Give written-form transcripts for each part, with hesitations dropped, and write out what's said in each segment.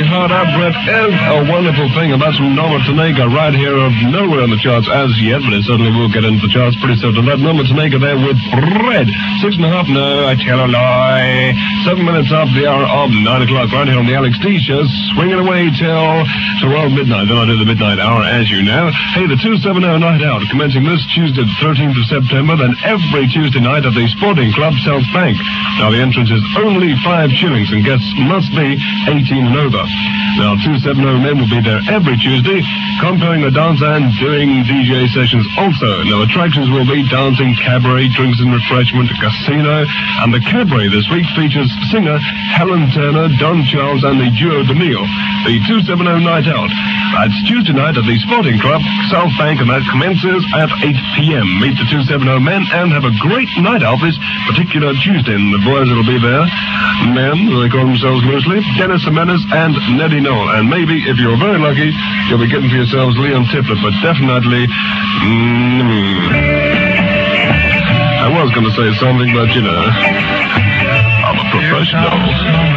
Hard Out Breath is a wonderful thing, and that's from Norma Tanaka right here of nowhere on the charts as yet, but it certainly will get into the charts pretty soon. And that Norma Tanaka there with Red. 6.5, no, I tell a lie. 7 minutes after the hour of 9 o'clock right here on the Alex D Show, swinging away till tomorrow midnight. Then I do the midnight hour, as you know. Hey, the 270 Night Out, commencing this Tuesday, the 13th of September, then every Tuesday night at the Sporting Club, South Bank. Now, the entrance is only 5 shillings, and guests must be 18 and over. Now, 270 men will be there every Tuesday, comparing the dance and doing DJ sessions also. Now, attractions will be dancing, cabaret, drinks and refreshment, a casino, and the cabaret this week features singer Helen Turner, Don Charles, and the duo DeMille. The 270 Night Out. That's Tuesday night at the Sporting Club, South Bank, and that commences at 8 p.m. Meet the 270 men and have a great night out this particular Tuesday. And the boys that'll be there, men, they call themselves loosely, Dennis Jimenez and Neddy Knoll. And maybe, if you're very lucky, you'll be getting for yourselves Leon Tipler, but definitely, I was going to say something, but, you know, I'm a professional.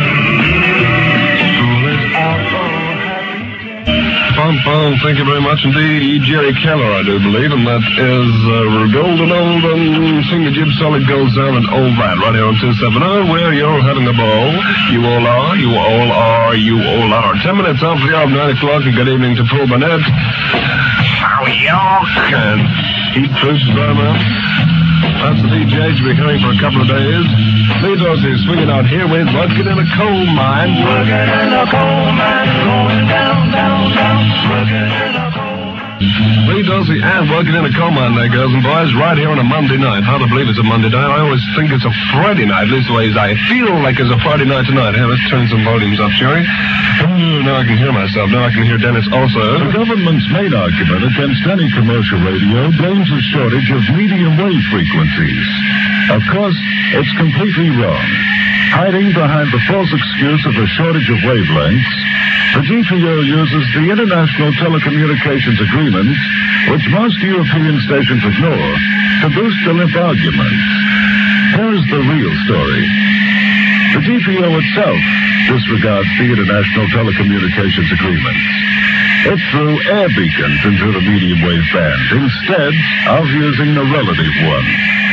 Thank you very much indeed. Jerry Keller, I do believe, and that is Golden Old and Sing the Jib Solid Gold Sound and all that right here on 270, where you're having a ball. You all are, you all are, you all are. 10 minutes after the hour of 9 o'clock, and good evening to Paul Burnett. How York and Heat Truce Burma. That's the DJ to be coming for a couple of days. Lee Dorsey swinging out here with Working in a Coal Mine. Working in a coal mine, going down, down, down. Working in a coal mine. Lee Dorsey and Working in a Coal Mine there, girls and boys, right here on a Monday night. Hard to believe it's a Monday night. I always think it's a Friday night, leastways I feel like it's a Friday night tonight. Hey, let's turn some volumes up, Jerry. Now I can hear myself. Now I can hear Dennis also. The government's main argument against any commercial radio blames a shortage of medium wave frequencies. Of course, it's completely wrong. Hiding behind the false excuse of a shortage of wavelengths, the GPO uses the International Telecommunications Agreement, which most European stations ignore, to boost the limp arguments. Here's the real story. The GPO itself disregards the International Telecommunications Agreement. It threw air beacons into the medium wave band instead of using the relative one.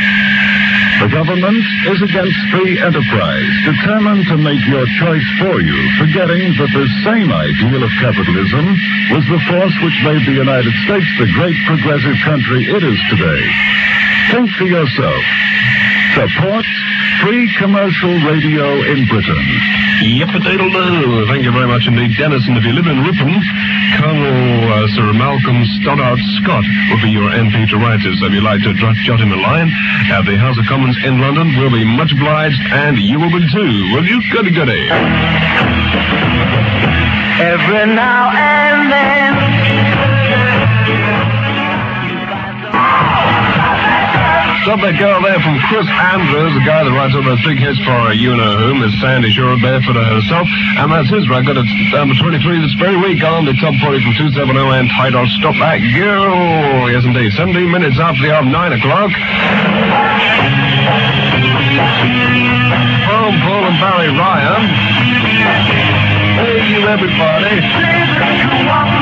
The government is against free enterprise, determined to make your choice for you, forgetting that this same ideal of capitalism was the force which made the United States the great progressive country it is today. Think for yourself. Support free commercial radio in Britain. Yip-a-doodle-doo. Thank you very much indeed, Dennis. And if you live in Ripon, Colonel Sir Malcolm Stoddart Scott will be your MP to write to. So if you'd like to jot him a line at the House of Commons in London, we'll be much obliged, and you will be too. Will you? Goody, goody. Every now and then. Stop that girl there from Chris Andrews, the guy that writes all those big hits for you-know-who, Miss Sandy Shore, Barefooter herself, and that's his record. It's number 23 this very week on the Top 40 from 270 and titled Stop That Girl. Yes, indeed. 17 minutes after the hour of 9 o'clock. From Paul and Barry Ryan. Hey, you everybody.